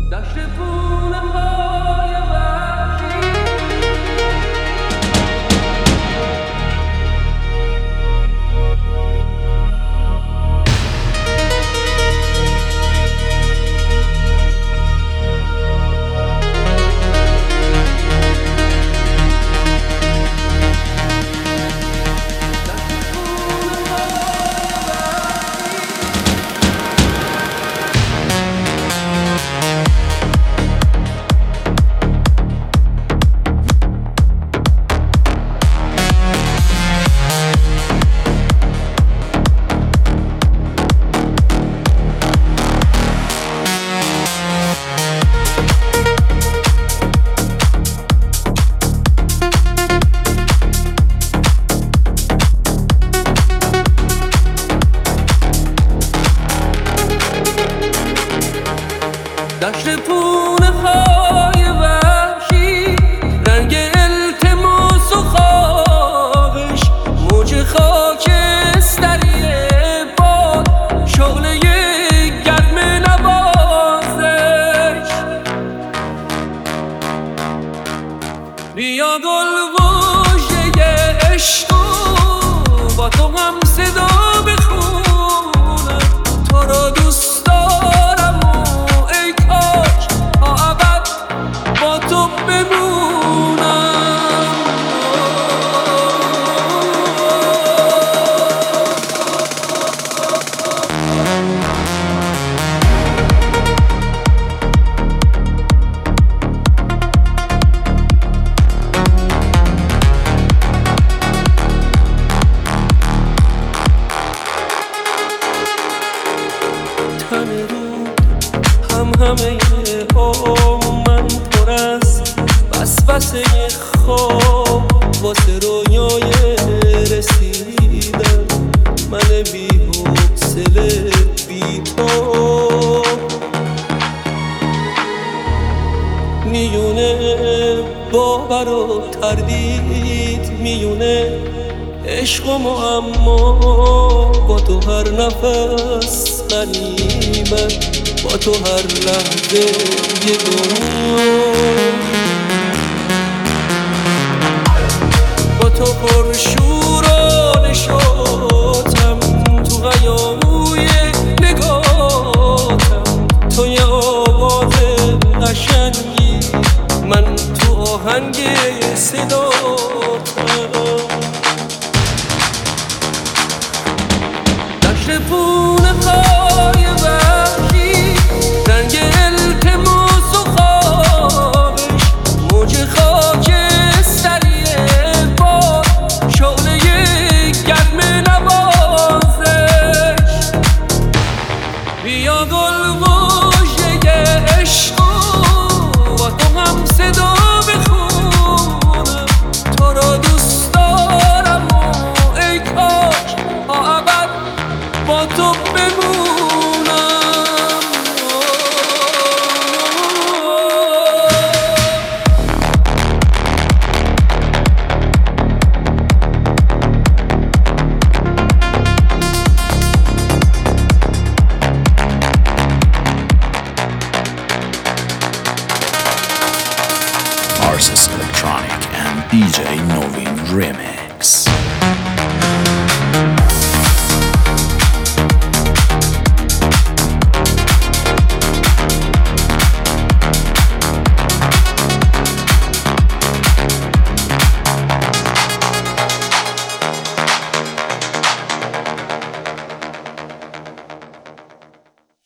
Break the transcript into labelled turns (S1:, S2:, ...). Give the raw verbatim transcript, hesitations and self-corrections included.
S1: دشت پونه های وحشی، رنگ التماس و خوابش، موج خاکستری باد، شعله گرم نوازش. بیا گل واژه عشق با تو هم صدا بخونم، تو را دوست دارم و ای کاش تا ابد با تو بمونم. تن رود هم همه آم من پر از وسوسه خواب، واسه رویای رسیدن من بی حوصله بی تو. میونه باور و تردید، میونه عشق و معما، با تو هر نفس غنیمت، با تو هر لحظه یه دنیا. با تو پر شور و نشاطم، تو هیاهوی نگاتم، تو یه آواز قشنگی، من تو آهنگ صداتم. دشت پونه های وحشی، رنگ التماس و خوابش، موج خاکستری باد، شعله گرم نوازش. بیا گل واژه عشق با تو هم صدا بخونم، تو را دوست دارم و ای کاش تا ابد با تو بمونم.
S2: Arsis Electronic and D J Novin Remix.